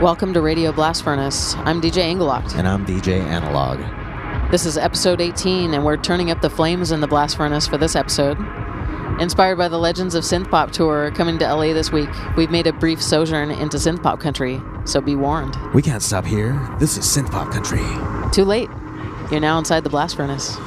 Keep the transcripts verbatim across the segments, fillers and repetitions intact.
Welcome to Radio Blast Furnace. I'm D J Engelocht. And I'm D J Analog. This is episode eighteen, and we're turning up the flames in the blast furnace for this episode. Inspired by the Legends of Synthpop tour coming to L A this week, we've made a brief sojourn into synthpop country, so be warned. We can't stop here. This is synthpop country. Too late. You're now inside the blast furnace.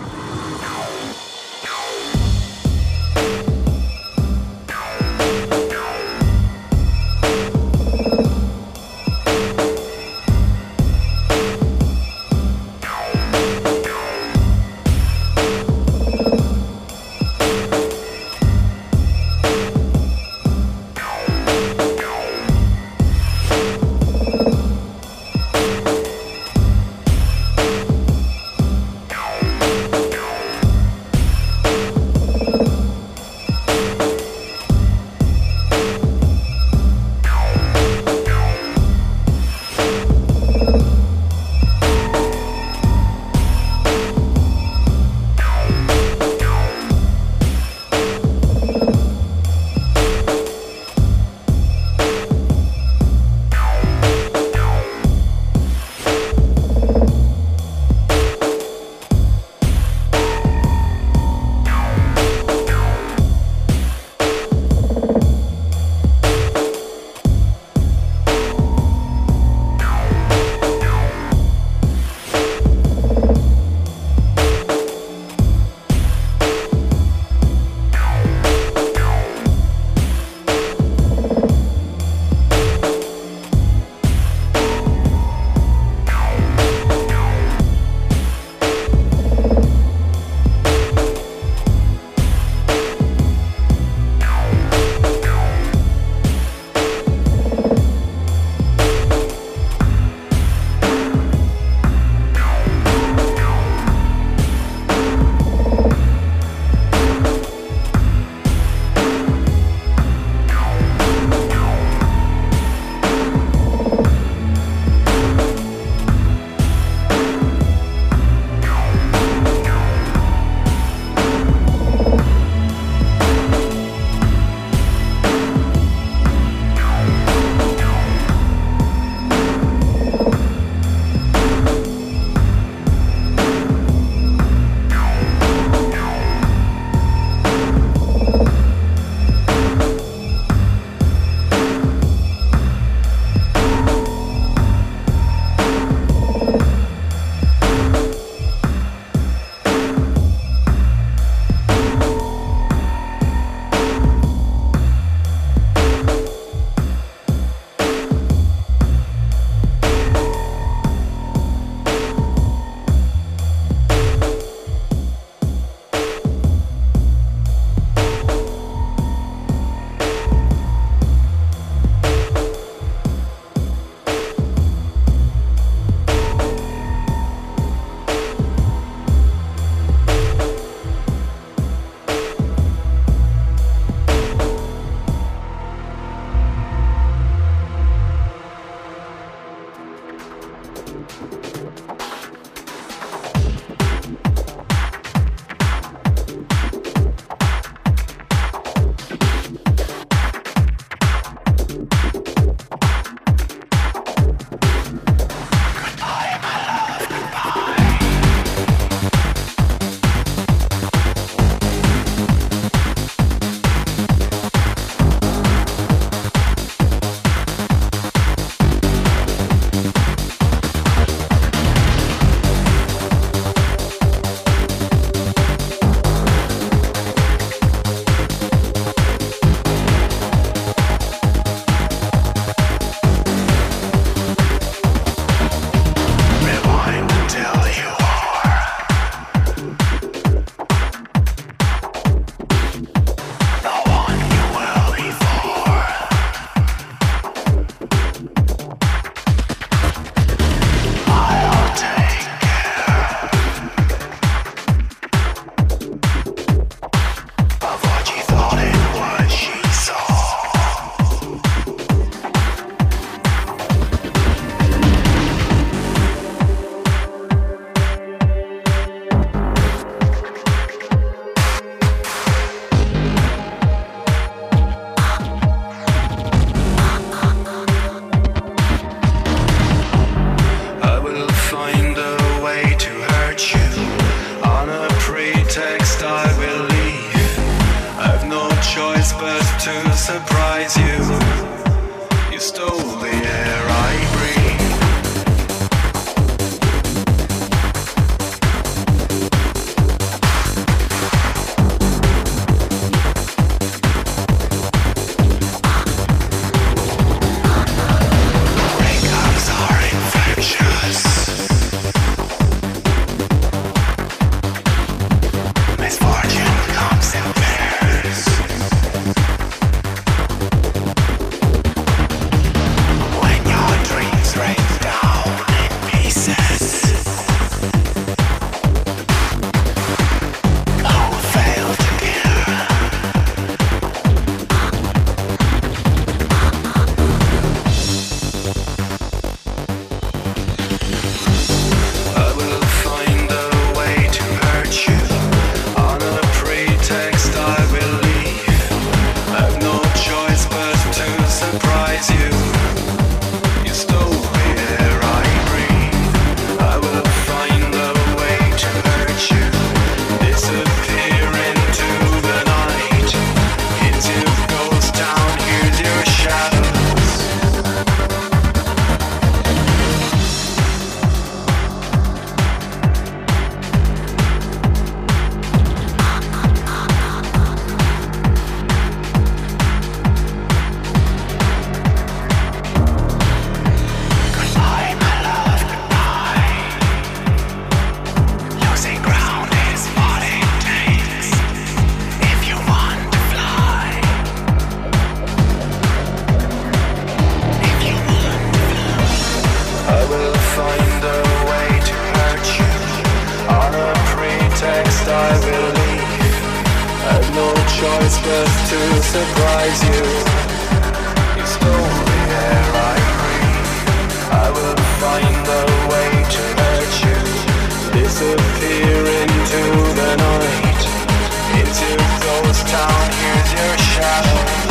choice but to surprise you. You stole the air I breathe. I will find a way to hurt you. Disappear into the night. Into ghost town, here's your shadows.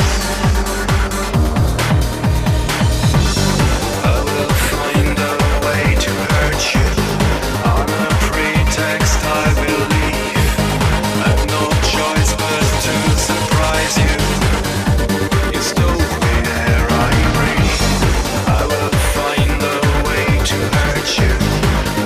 I will find a way to hurt you. On a pretext I believe. I've no choice but to surprise you. You stole the air I breathe. I will find a way to hurt you.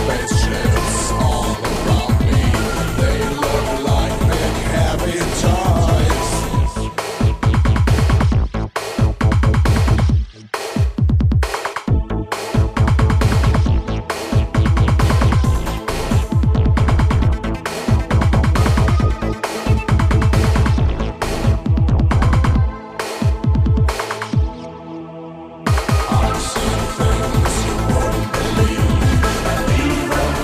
spaceships all around me. They look like big heavy toys. I've seen things you wouldn't believe, and even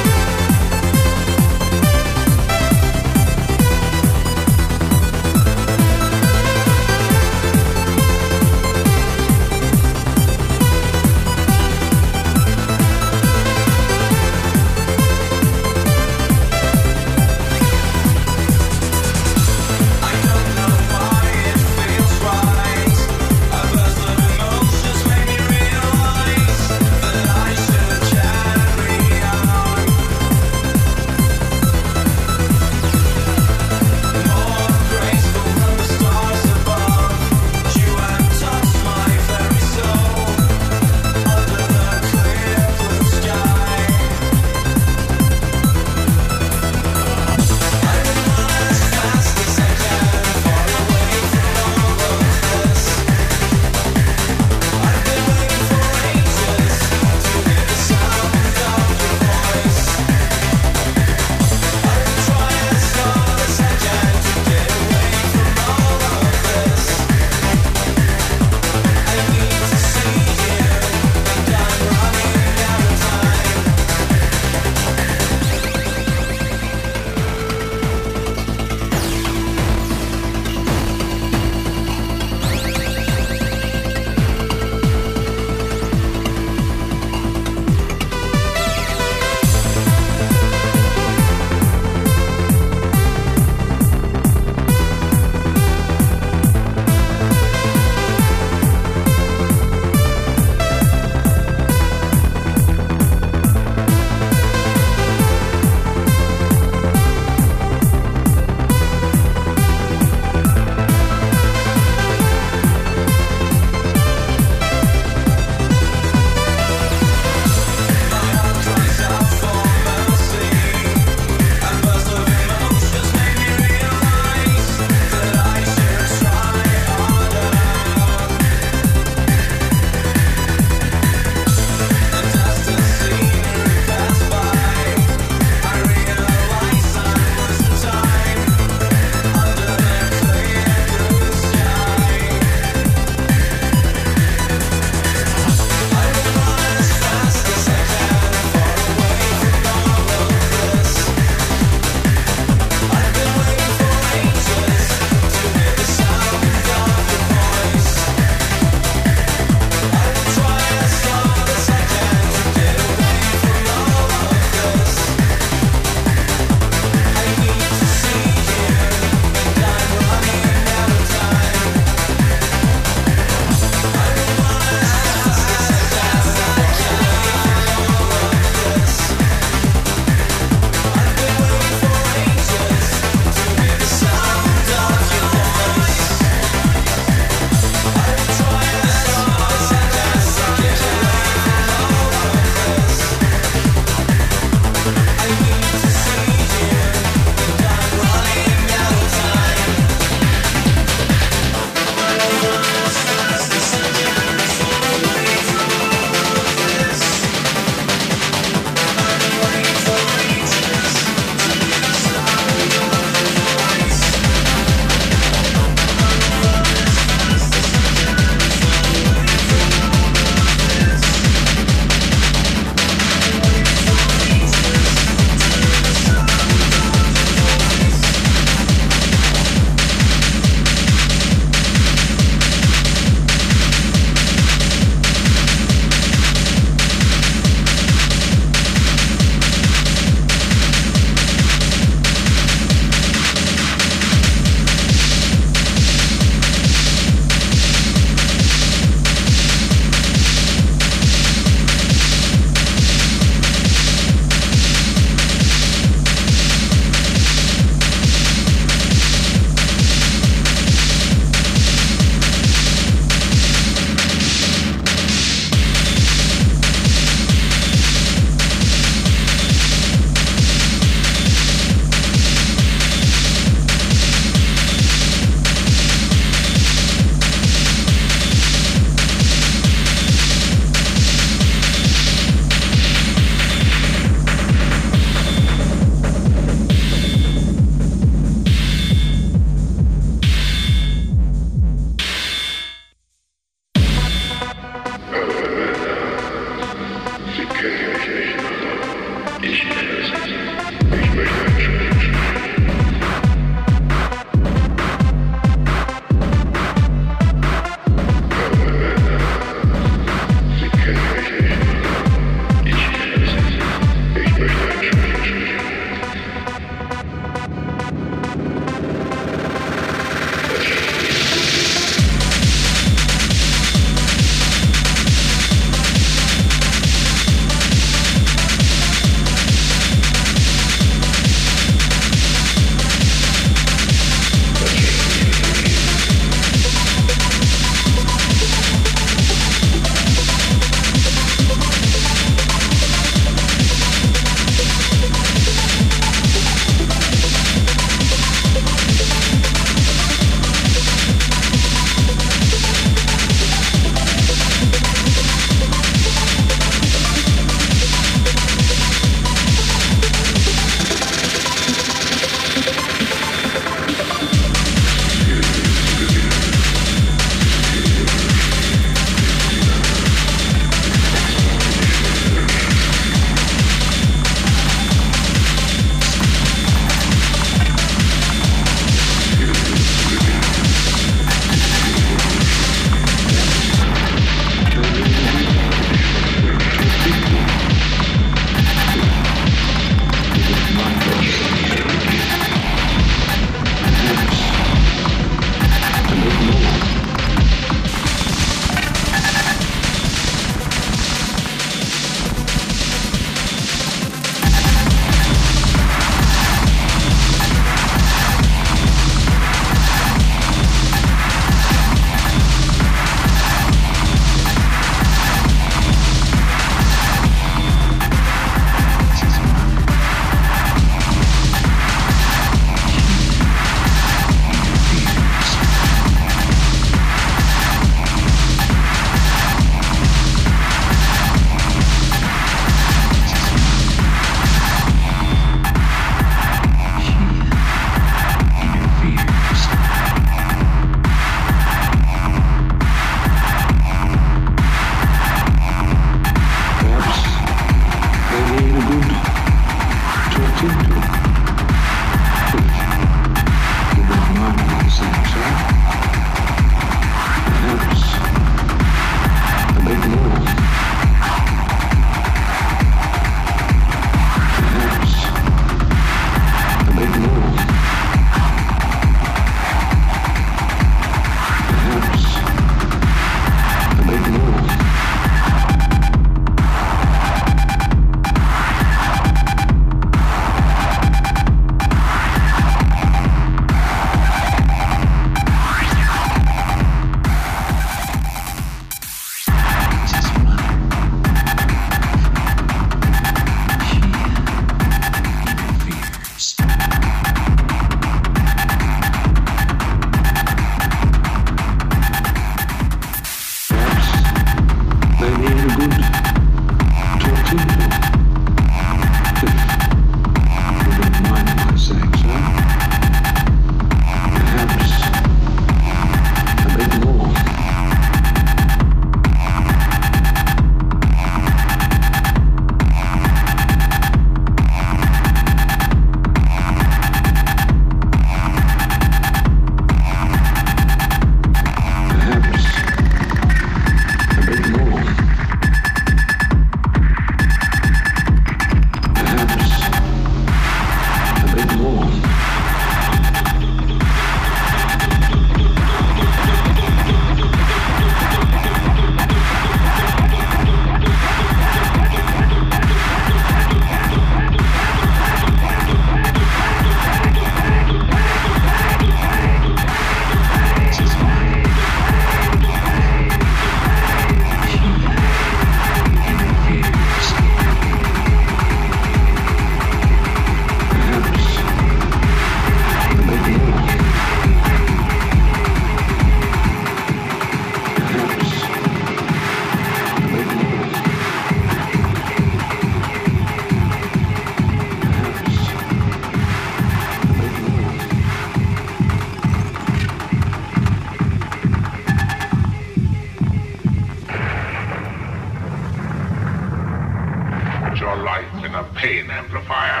your life in a pain amplifier.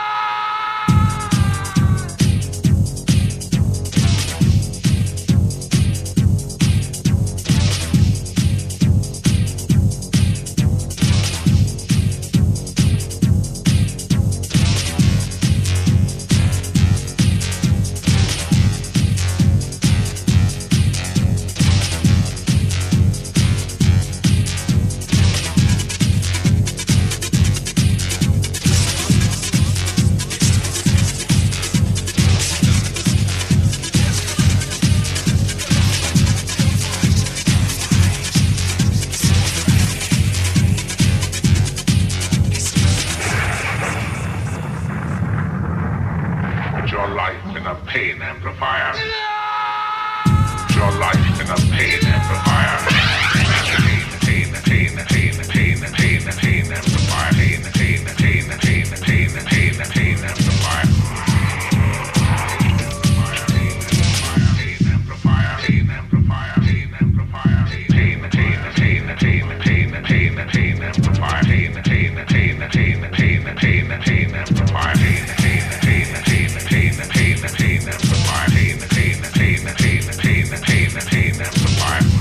Your life in a pain amplifier. Your life in a pain amplifier. Pain, pain, pain, pain, pain, pain, pain amplifier. Pain, pain, pain, pain, pain, pain, pain amplifier. Pain amplifier, pain amplifier, pain amplifier. Pain, pain, pain, pain, pain, pain, pain amplifier. Pain, pain, pain, pain, pain, pain, pain amplifier. Pain, pain, pain, pain, pain, pain, pain amplifier. Pain, pain, pain, pain, pain, pain amplifier.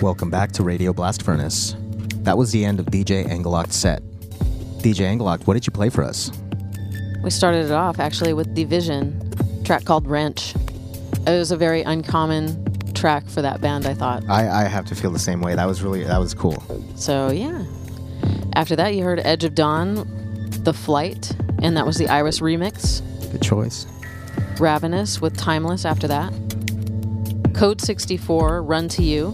Welcome back to Radio Blast Furnace. That was the end of D J Engeloct's set. D J Engeloct, what did you play for us? We started it off actually with Division, a track called Wrench. It was a very uncommon track for that band, I thought. I, I have to feel the same way. That was really, that was cool. So, yeah. After that, you heard Edge of Dawn, The Flight, and that was the Iris remix. Good choice. Ravenous with Timeless after that. Code sixty-four, Run to You.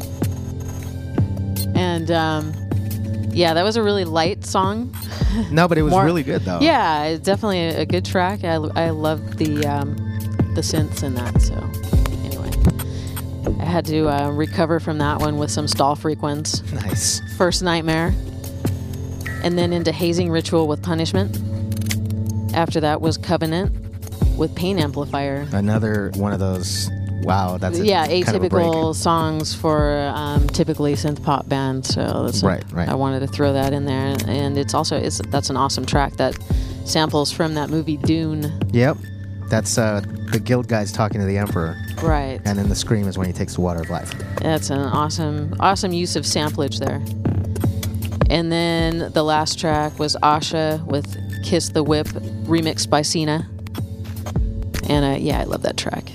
And, um, yeah, that was a really light song. No, but it was More, really good, though. Yeah, it's definitely a, a good track. I, I loved the, um, the synths in that, so anyway. I had to uh, recover from that one with some stall frequencies. Nice. First Nightmare. And then into Hazing Ritual with Punishment. After that was Covenant with Pain Amplifier. Another one of those, wow, that's a, yeah, kind of a break. atypical songs for um, typically synth pop bands. So that's right, a, right. I wanted to throw that in there, and it's also it's that's an awesome track that samples from that movie Dune. Yep, that's uh, the guild guys talking to the Emperor. Right. And then the scream is when he takes the water of life. That's an awesome, awesome use of samplage there. And then the last track was Asha with Kiss the Whip, remixed by Cena. And uh, yeah, I love that track.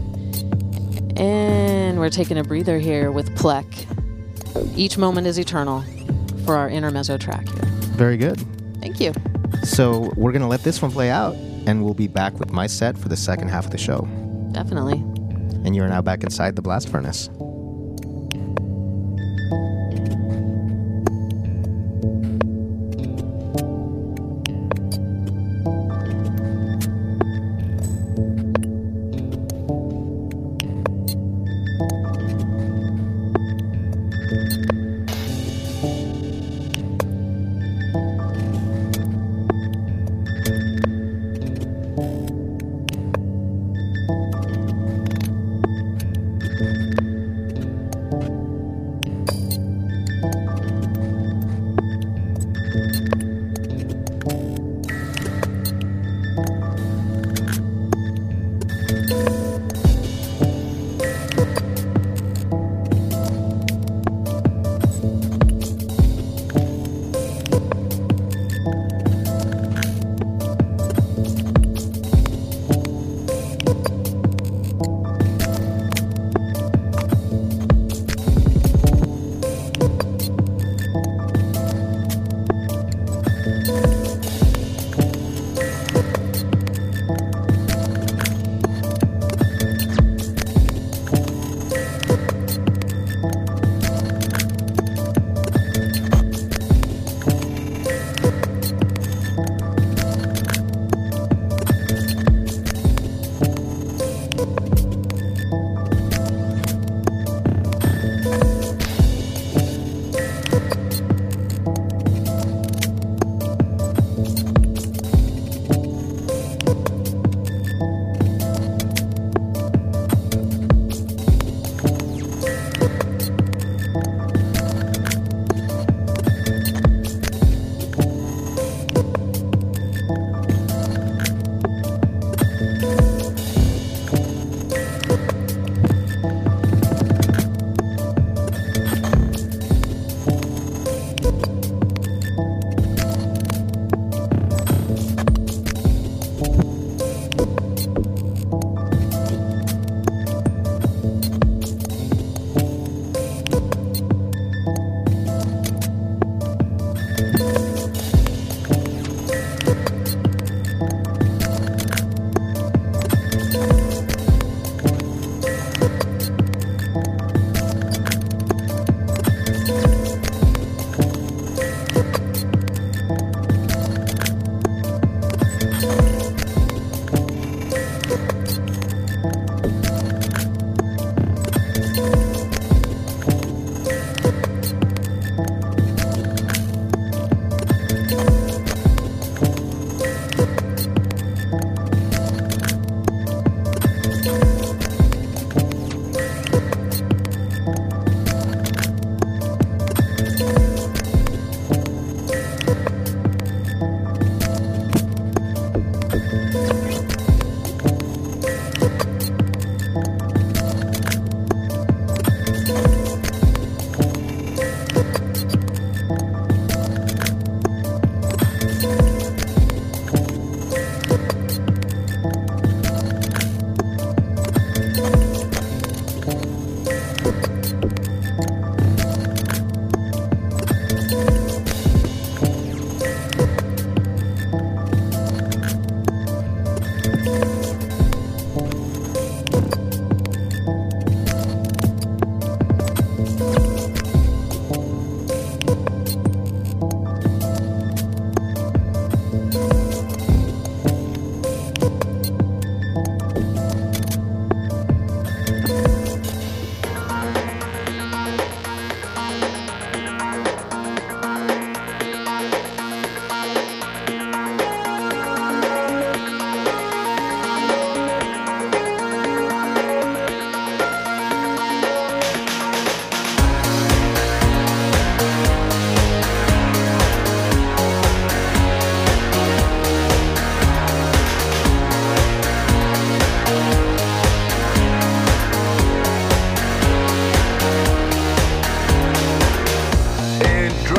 And we're taking a breather here with Plek. Each Moment is Eternal for our intermezzo track here. Very good. Thank you. So we're going to let this one play out, and we'll be back with my set for the second half of the show. Definitely. And you're now back inside the blast furnace.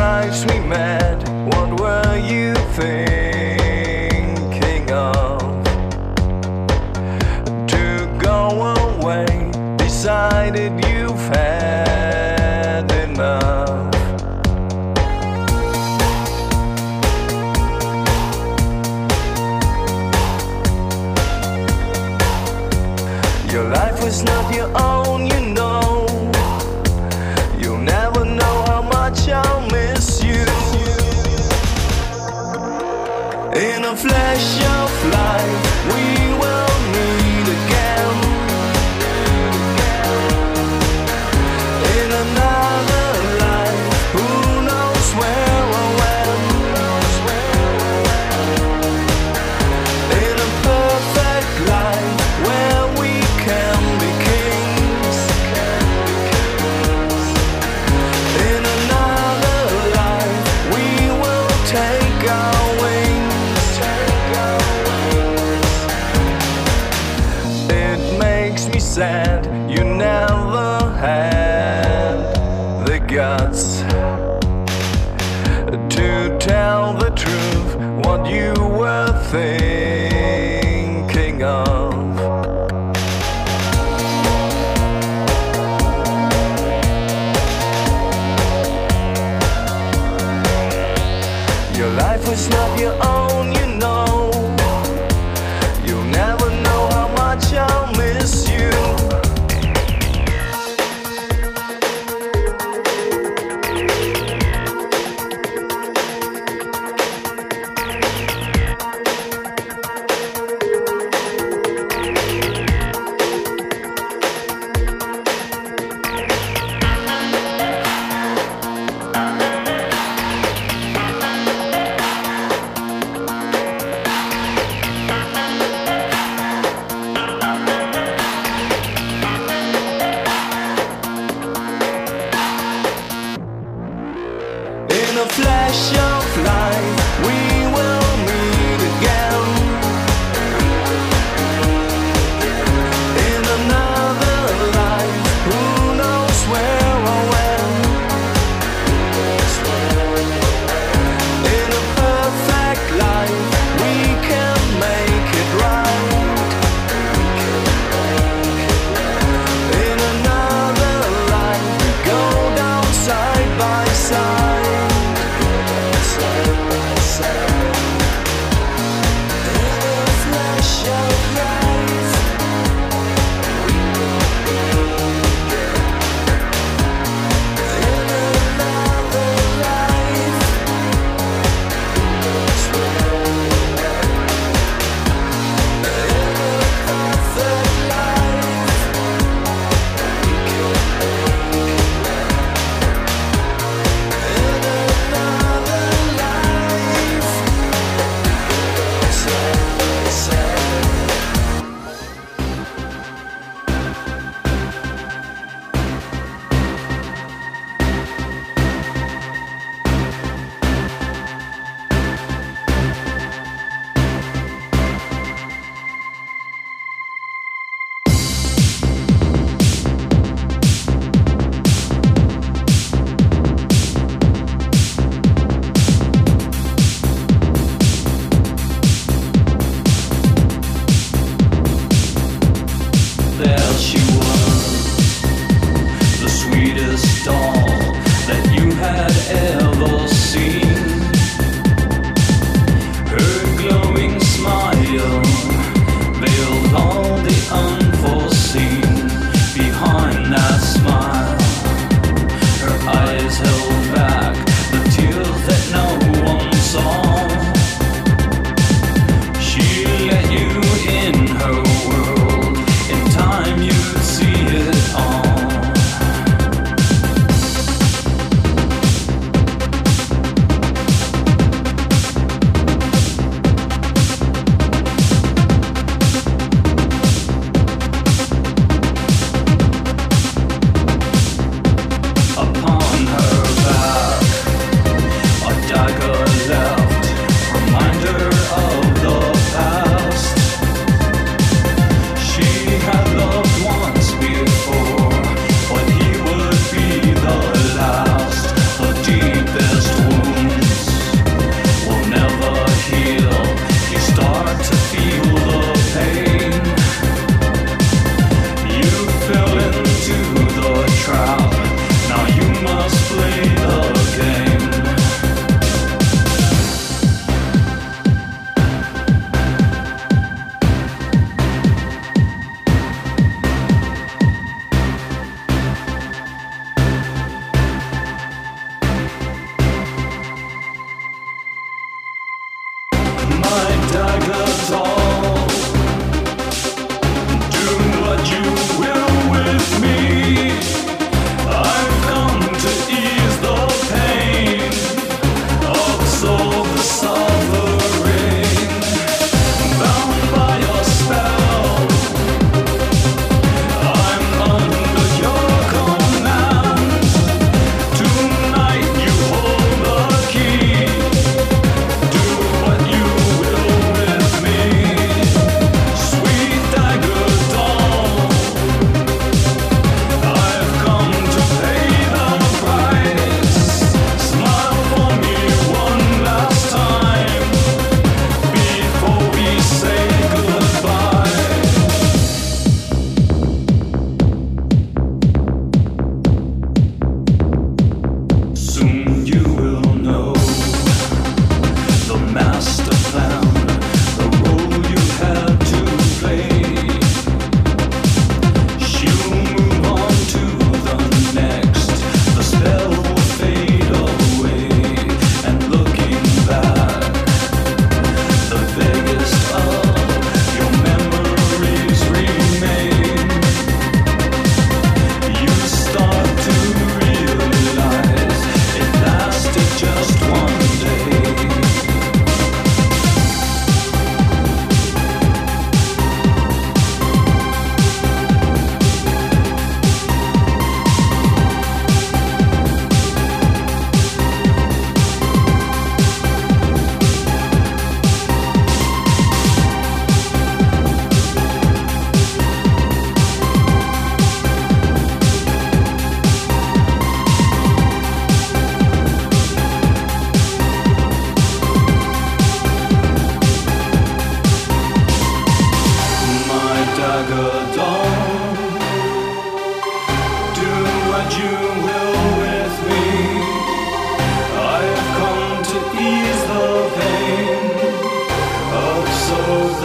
nights we met, what were you thinking of? To go away, decided you've had enough. Your life was not your own, you know. You'll never know how much I'll miss you. In a flash of light, we will meet again. In another life, who knows where or when. In a perfect life where we can be kings. In another life, we will take our wings. It makes me sad you never had the guts to tell the truth, what you were thinking of. Your life was not your own, you know. You'll never know how much I'll miss you. In a flash of light, we will meet again. In another life, who knows where or when. In a perfect life, we can make it right. In another life, we go down side by side. Life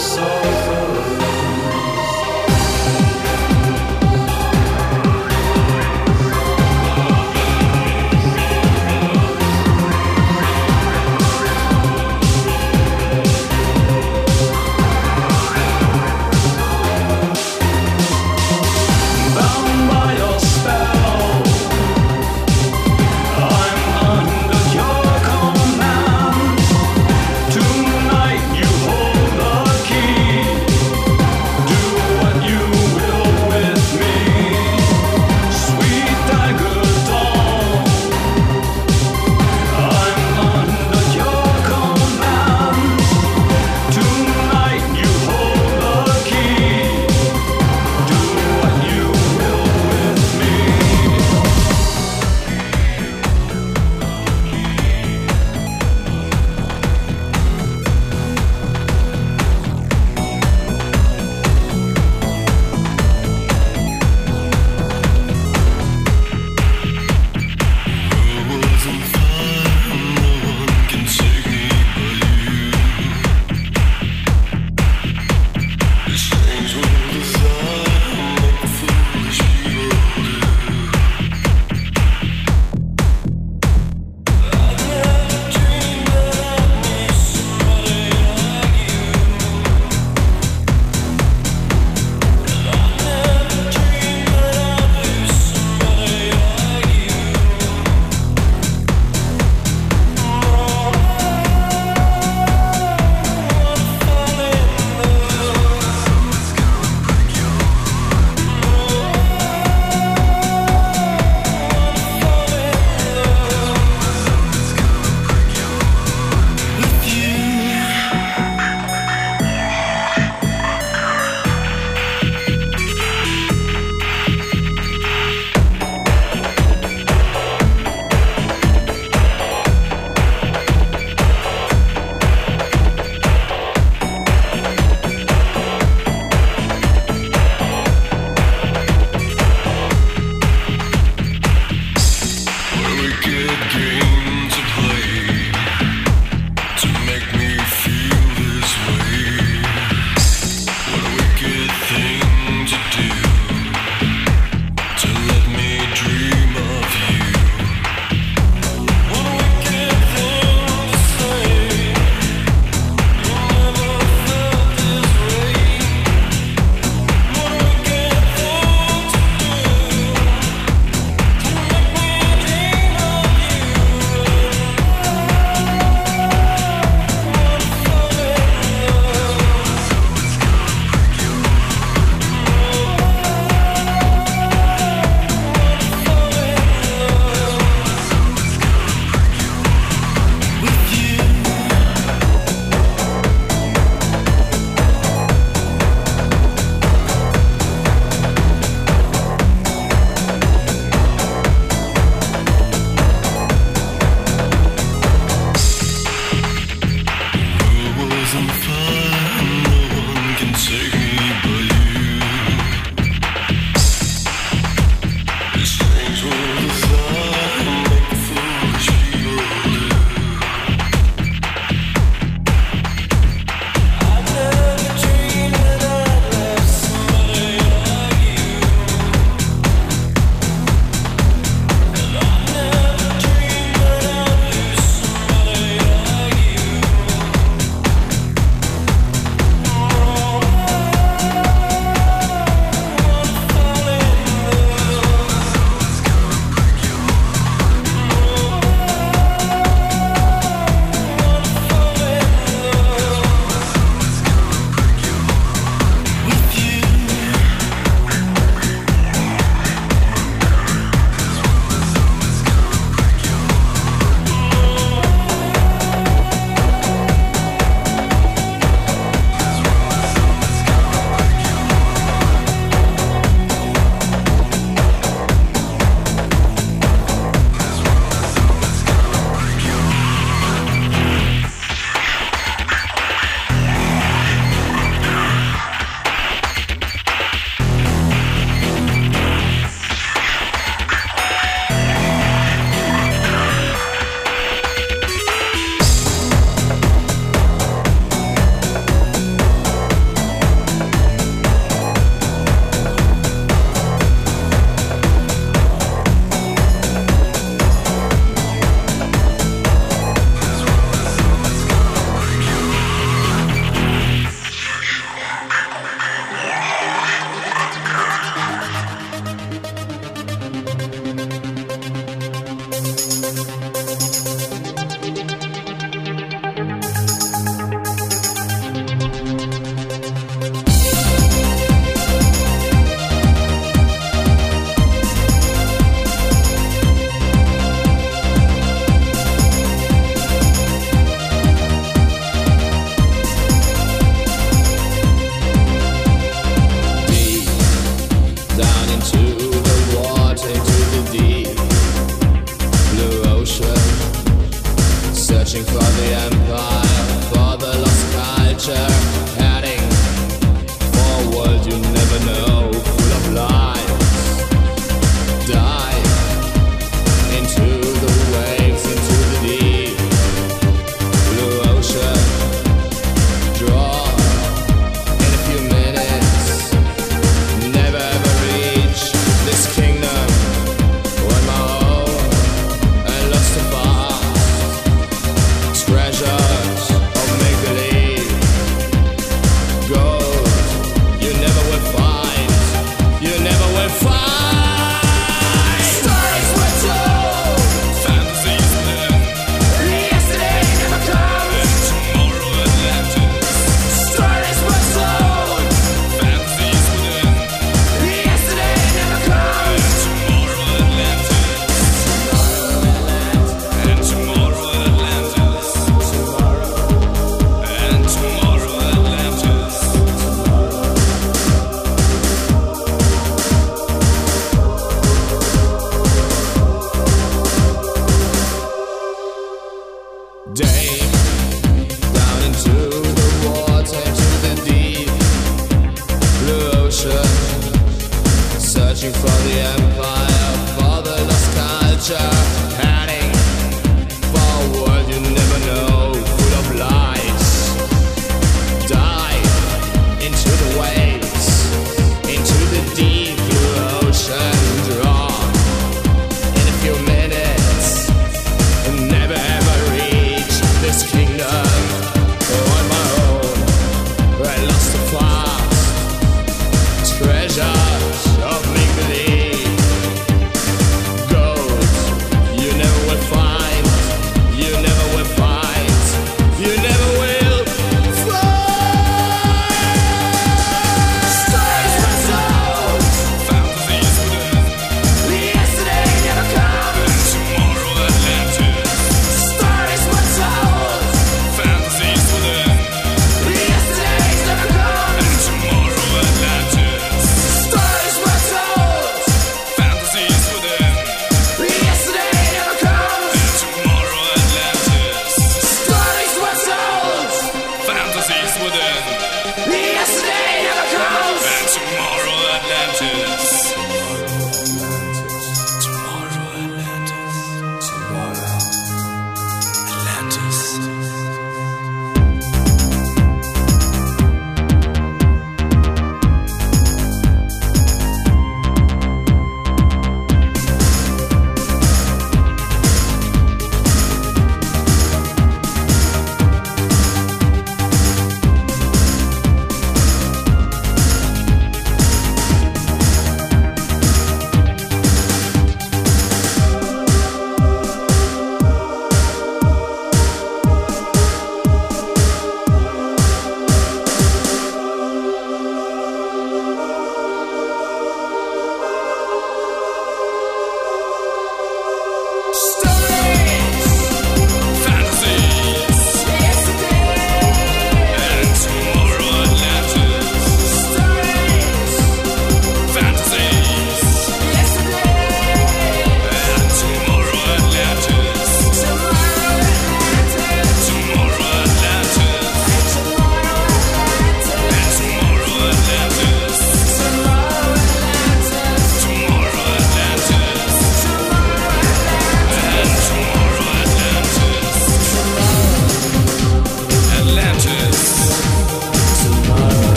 Tonight you hold the key. searching for the empire, for the lost culture, heading for a world you never know, full of lies. Dive into the waves, into the deep blue ocean. Draw in a few minutes, never ever reach this kingdom on my own and lost to fast. Treasures of make-believe, gold you never will find, you never will find. Stories were told, fantasies lived, yesterday never comes, and tomorrow Atlantis. Stories were told, fantasies lived, yesterday never comes, and tomorrow Atlantis. And tomorrow Atlantis. And tomorrow Atlantis. Dave, down into the water, to the deep blue ocean, searching for the empire, for the lost culture, heading for a world you never know, full of lies. Dive into the waves, into the deep blue ocean. Draw in a few minutes, and never ever reach this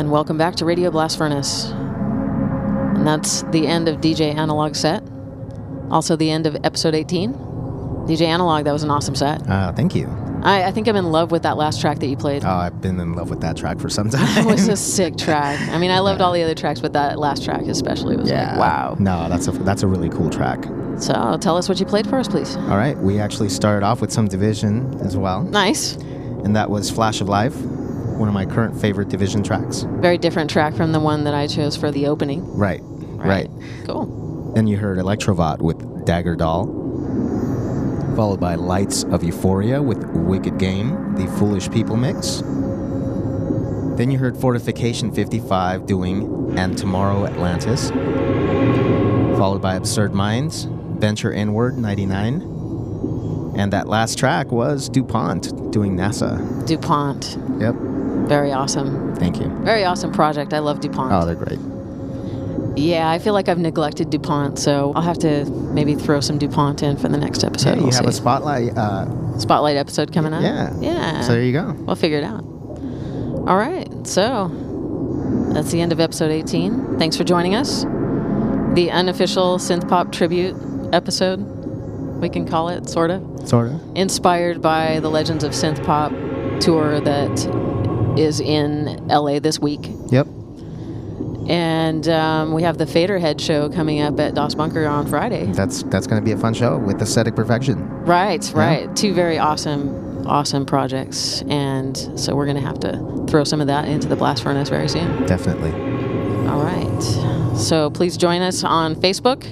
and welcome back to Radio Blast Furnace. And that's the end of D J Analog set. Also the end of episode eighteen. D J Analog, that was an awesome set. Uh, thank you. I, I think I'm in love with that last track that you played. Oh, I've been in love with that track for some time. It was a sick track. I mean, I loved all the other tracks, but that last track especially was Yeah. like, wow. No, that's a that's a really cool track. So tell us what you played for us, please. All right, we actually started off with some Division as well, Nice. and that was Flash of Life, one of my current favorite Division tracks. Very different track from the one that I chose for the opening. Right, right. Cool. Then you heard Electrovot with Dagger Doll, followed by Lights of Euphoria with Wicked Game, the Foolish People mix. Then you heard Fortification fifty-five doing And Tomorrow Atlantis, followed by Absurd Minds, Venture Inward ninety-nine. And that last track was DuPont doing NASA. DuPont. Yep. Very awesome. Thank you. Very awesome project. I love DuPont. Oh, they're great. Yeah, I feel like I've neglected DuPont, so I'll have to maybe throw some DuPont in for the next episode. Yeah, you We'll have a see. spotlight. Uh, Spotlight episode coming up. yeah. Yeah. So there you go. We'll figure it out. All right. So that's the end of episode eighteen. Thanks for joining us. The unofficial synth pop tribute episode, we can call it, sort of. Sort of. Inspired by the Legends of Synth Pop tour that is in L A this week. Yep. And um, we have the Faderhead show coming up at Das Bunker on Friday. That's that's going to be a fun show with Aesthetic Perfection. Right, right. Two very awesome, awesome projects. And so we're going to have to throw some of that into the blast furnace very soon. Definitely. All right. So please join us on Facebook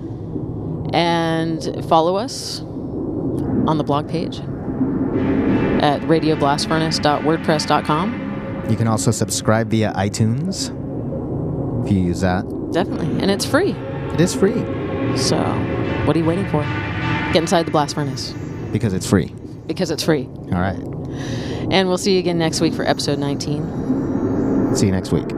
and follow us on the blog page at radio blast furnace dot wordpress dot com. You can also subscribe via iTunes if you use that. Definitely. And it's free. It is free So what are you waiting for? Get inside the blast furnace because it's free. because it's free. All right. And we'll see you again next week for episode nineteen. See you next week.